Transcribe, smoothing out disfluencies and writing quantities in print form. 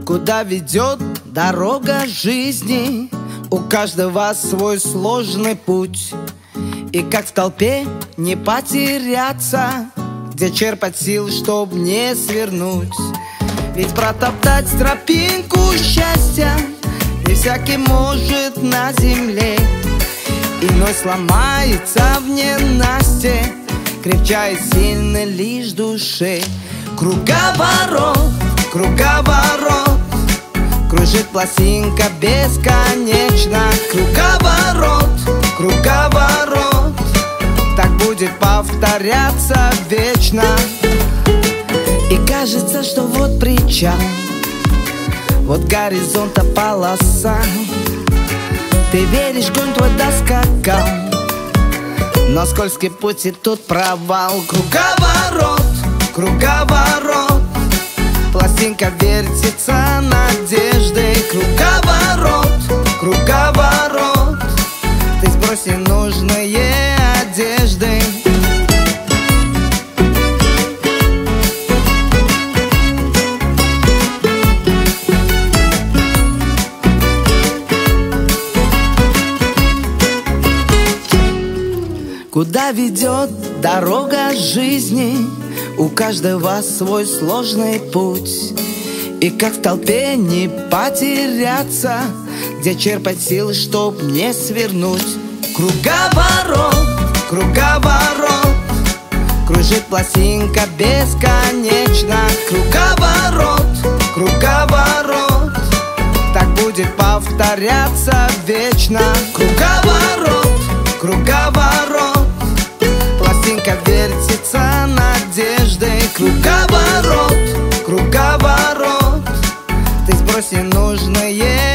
Куда ведет дорога жизни? У каждого свой сложный путь. И как в толпе не потеряться, где черпать сил, чтоб не свернуть. Ведь протоптать тропинку счастья не всякий может на земле. Иной сломается в ненастье, крепчает сильно лишь душе. Круговорот, круговорот, кружит пластинка бесконечно. Круговорот, круговорот, так будет повторяться вечно. И кажется, что вот причал, вот горизонта полоса. Ты веришь, конь твой доскакал, но скользкий путь и тут провал. Круговорот, круговорот, пластинка вертится надеждой. Круговорот, круговорот, ты сбрось ненужные одежды. Куда ведет дорога жизни? У каждого свой сложный путь. И как в толпе не потеряться, где черпать силы, чтоб не свернуть. Круговорот, круговорот, кружит пластинка бесконечно. Круговорот, круговорот, так будет повторяться вечно. Круговорот, круговорот, пластинка вертится надеждой. Круговорот, круговорот, ты сбрось ненужные